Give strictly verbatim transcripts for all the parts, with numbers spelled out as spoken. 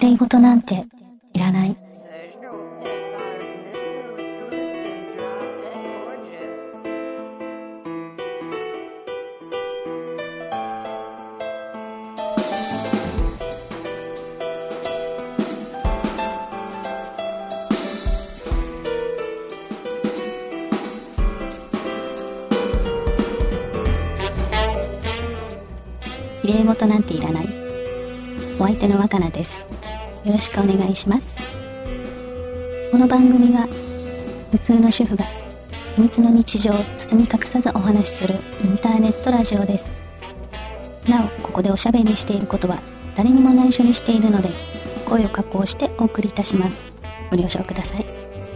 麗事なんていらない。綺麗事なんていらない。お相手の若菜です。よろしくお願いします。この番組は普通の主婦が秘密の日常を包み隠さずお話しするインターネットラジオです。なお、ここでおしゃべりしていることは誰にも内緒にしているので、声を加工してお送りいたします。ご了承ください。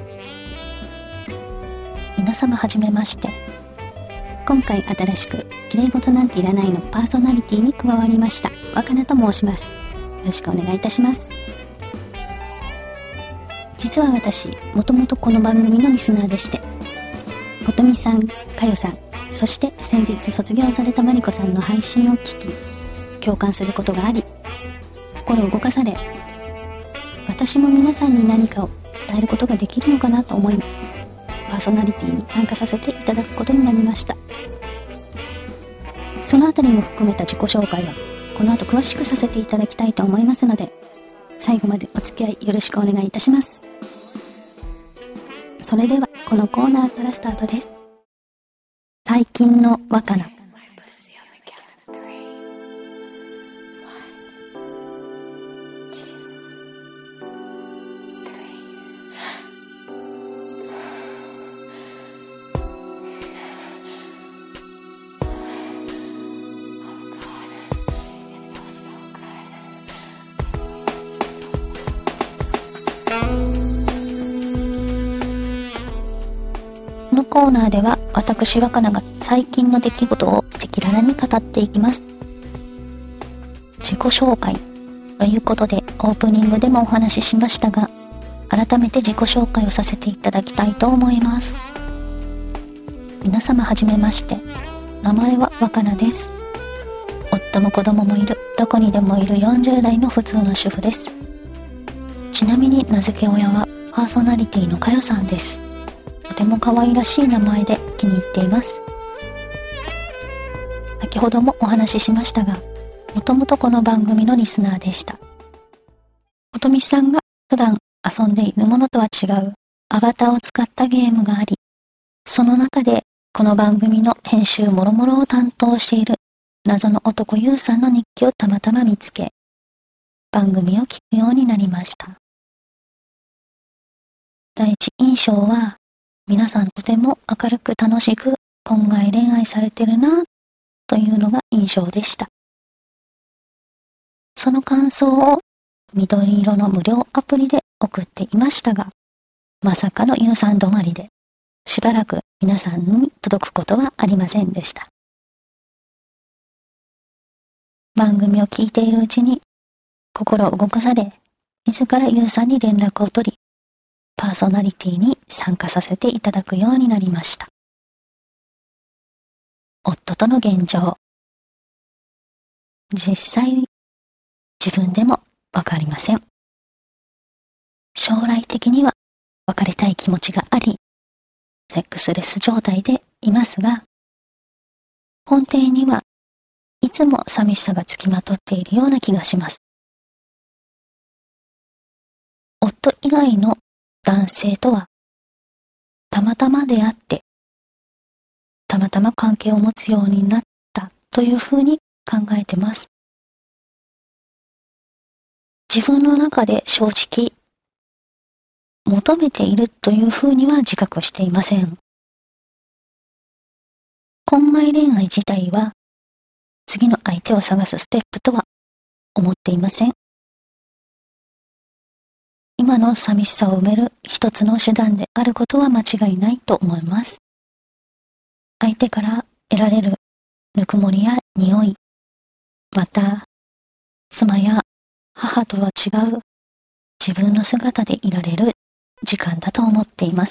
皆様はじめまして。今回新しく綺麗事なんていらないのパーソナリティに加わりました若菜と申します。よろしくお願いいたします。実は私、もともとこの番組のリスナーでして、ことみさん、かよさん、そして先日卒業されたまりこさんの配信を聞き、共感することがあり、心を動かされ、私も皆さんに何かを伝えることができるのかなと思い、パーソナリティに参加させていただくことになりました。そのあたりも含めた自己紹介はこの後詳しくさせていただきたいと思いますので、最後までお付き合いよろしくお願いいたします。それではこのコーナーからスタートです。最近の若菜。このコーナーでは私若菜が最近の出来事を赤裸々に語っていきます。自己紹介ということでオープニングでもお話ししましたが、改めて自己紹介をさせていただきたいと思います。皆様はじめまして。名前は若菜です。夫も子供もいる、どこにでもいるよんじゅう代の普通の主婦です。ちなみに名付け親はパーソナリティのかよさんです。とても可愛らしい名前で気に入っています。先ほどもお話ししましたが、もともとこの番組のリスナーでした。ことみさんが普段遊んでいるものとは違うアバターを使ったゲームがあり、その中でこの番組の編集もろもろを担当している謎の男ゆうさんの日記をたまたま見つけ、番組を聞くようになりました。第一印象は、皆さんとても明るく楽しく婚外恋愛されてるなというのが印象でした。その感想を緑色の無料アプリで送っていましたが、まさかのゆうさん止まりで、しばらく皆さんに届くことはありませんでした。番組を聞いているうちに心を動かされ、自らゆうさんに連絡を取り、パーソナリティに参加させていただくようになりました。夫との現状。実際、自分でもわかりません。将来的には別れたい気持ちがあり、セックスレス状態でいますが、根底にはいつも寂しさがつきまとっているような気がします。夫以外の男性とはたまたま出会ってたまたま関係を持つようになったというふうに考えてます。自分の中で正直求めているというふうには自覚していません。婚外恋愛自体は次の相手を探すステップとは思っていません。今の寂しさを埋める一つの手段であることは間違いないと思います。相手から得られるぬくもりや匂い、また妻や母とは違う自分の姿でいられる時間だと思っています。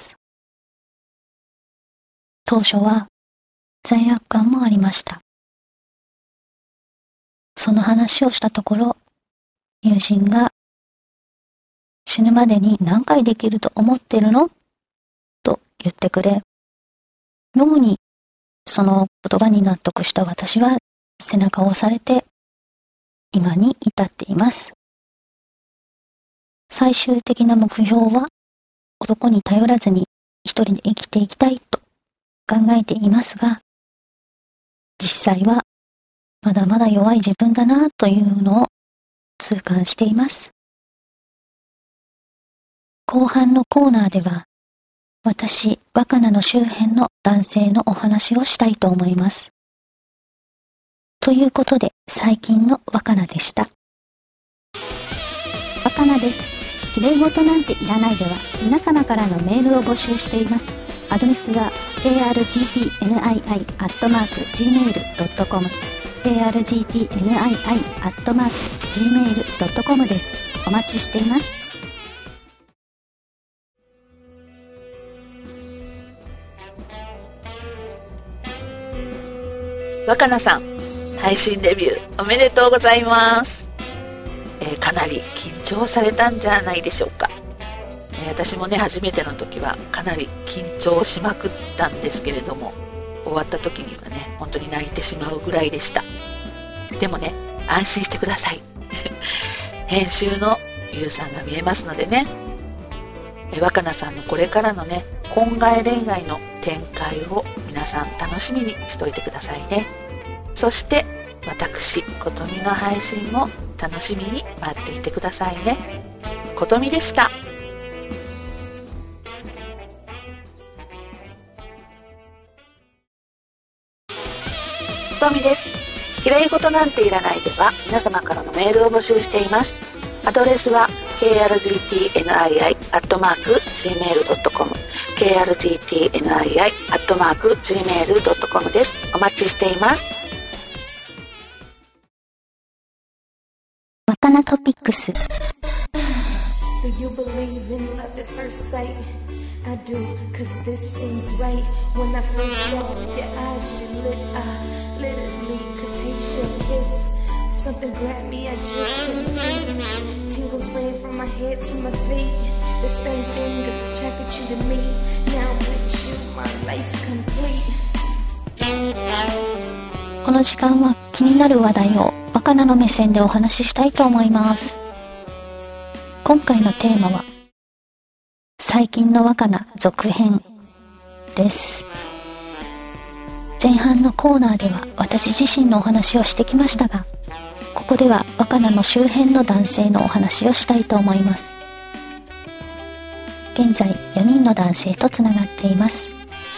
当初は罪悪感もありました。その話をしたところ、友人が死ぬまでに何回できると思ってるのと言ってくれ、妙にその言葉に納得した私は背中を押されて今に至っています。最終的な目標は男に頼らずに一人で生きていきたいと考えていますが、実際はまだまだ弱い自分だなというのを痛感しています。後半のコーナーでは、私、若菜の周辺の男性のお話をしたいと思います。ということで、最近の若菜でした。若菜です。綺麗事なんていらないでは、皆様からのメールを募集しています。アドレスは ケーアールジーティーエヌアイアイ アットマーク ジーメール ドットコム ケーアールジーティーエヌアイアイ アットマーク ジーメール ドットコム です。お待ちしています。 若菜さん、配信デビューおめでとうございます。えー、かなり緊張されたんじゃないでしょうか。えー、私もね、初めての時はかなり緊張しまくったんですけれども、終わった時にはね、本当に泣いてしまうぐらいでした。でもね、安心してください。編集のゆうさんが見えますのでね、えー、若菜さんのこれからのね、婚外恋愛の展開を皆さん楽しみにしといてくださいね。そして私ことみの配信も楽しみに待っていてくださいね。ことみでした。ことみです。きれい事なんていらないでは皆様からのメールを募集しています。アドレスは ケーアールジーティーエヌアイアイ アットマーク ジーメール ドットコム ケーアールジーティーエヌアイアイ アットマーク ジーメール ドットコム です。お待ちしています。 若菜トピックス。 Do you believe in love at first sight? I do, cause this seems right. When I first saw your eyes, your lips, I literally could taste your kiss. Something grabbed me, I just couldn't see. Tingles ran from my head to my feet. The same thing attracted you to me. Now with you, my life's complete. この時間は気になる話題を若菜の目線でお話ししたいと思います。今回のテーマは最近の若菜続編です。前半のコーナーでは私自身のお話をしてきましたが、ここでは若菜の周辺の男性のお話をしたいと思います。現在よにんの男性とつながっています。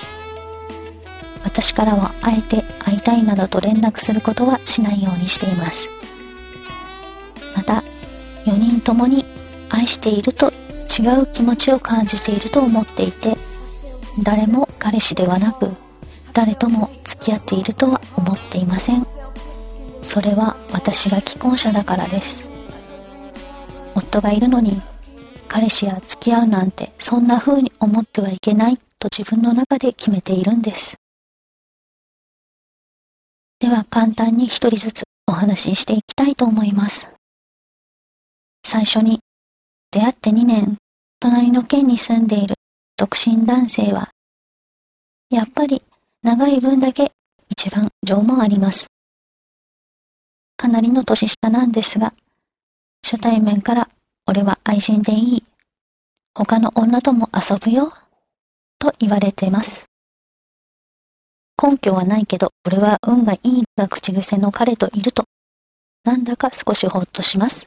私からはあえて会いたいなどと連絡することはしないようにしています。またよにんともに愛していると違う気持ちを感じていると思っていて、誰も彼氏ではなく誰とも付き合っているとは思っていません。それは私が既婚者だからです。夫がいるのに彼氏や付き合うなんてそんな風に思ってはいけないと自分の中で決めているんです。では簡単に一人ずつお話ししていきたいと思います。最初に、出会ってにねん、隣の県に住んでいる独身男性は、やっぱり長い分だけ一番情もあります。かなりの年下なんですが、初対面から俺は愛人でいい、他の女とも遊ぶよ、と言われてます。根拠はないけど、俺は運がいいが口癖の彼といると、なんだか少しほっとします。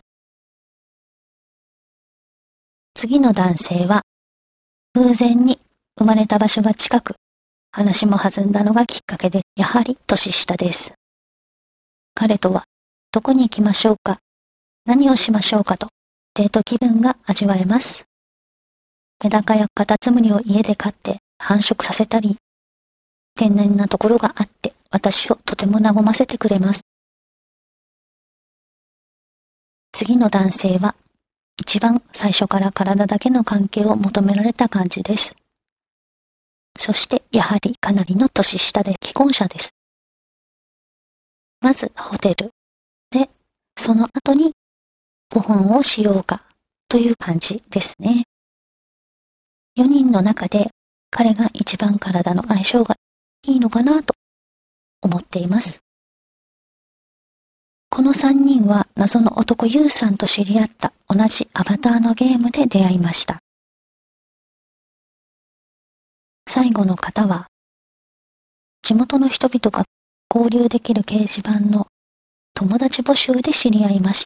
次の男性は、偶然に生まれた場所が近く、話も弾んだのがきっかけで、やはり年下です。彼とは、どこに行きましょうか、何をしましょうかと、デート気分が味わえます。メダカやカタツムリを家で飼って繁殖させたり、天然なところがあって私をとても和ませてくれます。次の男性は一番最初から体だけの関係を求められた感じです。そしてやはりかなりの年下で既婚者です。まずホテルで、その後にご飯をしようかという感じですね。よにんの中で彼が一番体の相性がいいのかなと思っています。このさんにんは謎の男ユウさんと知り合った同じアバターのゲームで出会いました。最後の方は、地元の人々が交流できる掲示板の友達募集で知り合いました。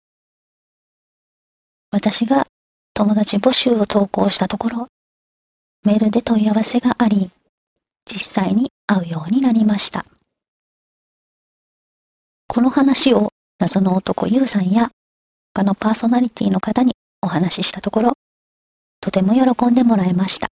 私が友達募集を投稿したところ、メールで問い合わせがあり、実際に会うようになりました。この話を謎の男ユウさんや他のパーソナリティの方にお話ししたところ、とても喜んでもらいました。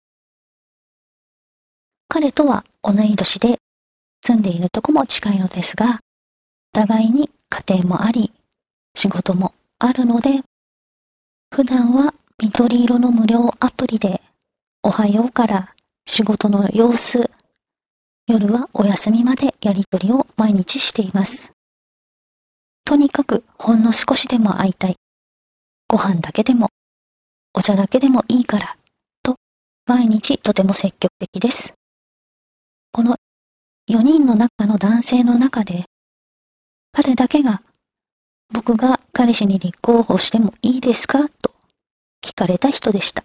彼とは同い年で住んでいるとこも近いのですが、互いに家庭もあり、仕事もあるので、普段は緑色の無料アプリでおはようから仕事の様子、夜はお休みまでやりとりを毎日しています。とにかくほんの少しでも会いたい。ご飯だけでも、お茶だけでもいいから、と毎日とても積極的です。このよにんの中の男性の中で、彼だけが僕が彼氏に立候補してもいいですかと聞かれた人でした。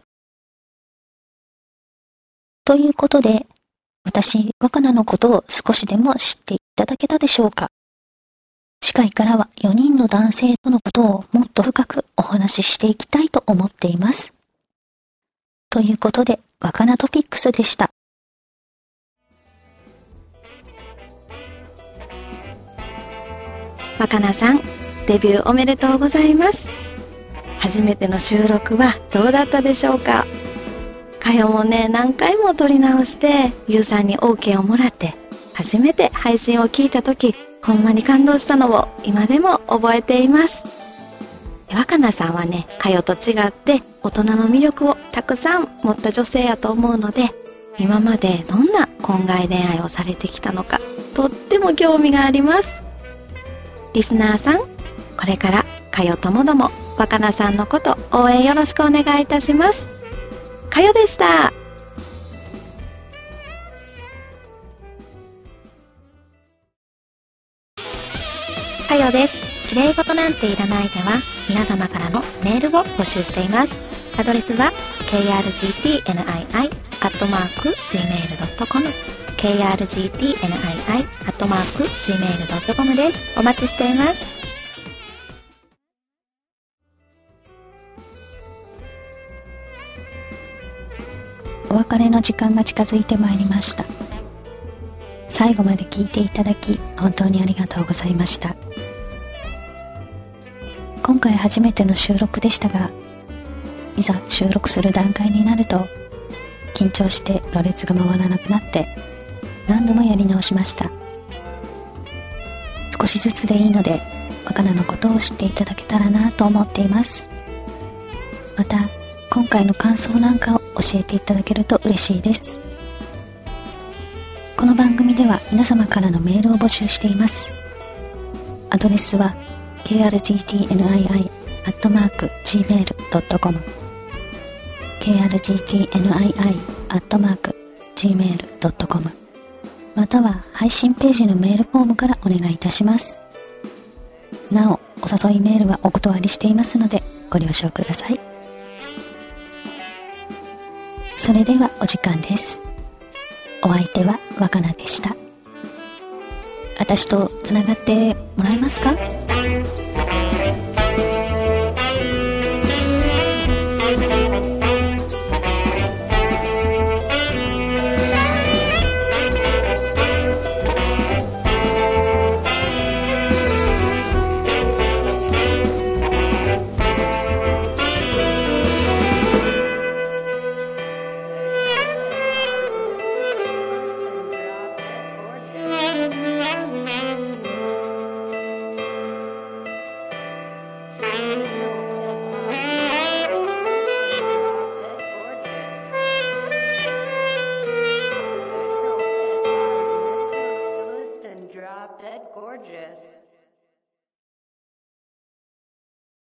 ということで、私、若菜のことを少しでも知っていただけたでしょうか。次回からはよにんの男性とのことをもっと深くお話ししていきたいと思っています。ということで、若菜トピックスでした。 若菜さん、デビューおめでとうございます。初めての収録はどうだったでしょうか。かよもね、何回も撮り直して、ゆうさんに オーケー をもらって、初めて配信を聞いたとき、ほんまに感動したのを今でも覚えています。若菜さんはね、かよと違って大人の魅力をたくさん持った女性やと思うので、今までどんな婚外恋愛をされてきたのか、とっても興味があります。リスナーさん、これからかよともども若菜さんのこと応援よろしくお願いいたします。かよでした。かよです。綺麗事なんていらないでは皆様からのメールを募集しています。アドレスは ケーアールジーティーエヌアイアイ アットマーク ジーメールドットコム ケーアールジーティーエヌアイアイ アットマーク ジーメールドットコム です。お待ちしています。 お別れの時間が近づいてまいりました。最後まで聞いていただき本当にありがとうございました。今回初めての収録でしたが、いざ収録する段階になると緊張してろれつが回らなくなって何度もやり直しました。少しずつでいいので若菜のことを知っていただけたらなと思っています。また今回の感想なんかを教えていただけると嬉しいです。この番組では皆様からのメールを募集しています。アドレスは ケーアールジーティーエヌアイアイ アットマーク ジーメールドットコム ケーアールジーティーエヌアイアイ アットマーク ジーメールドットコム または配信ページのメールフォームからお願いいたします。なお、お誘いメールはお断りしていますのでご了承ください。それではお時間です。お相手は若菜でした。私とつながってもらえますか？ Thank you.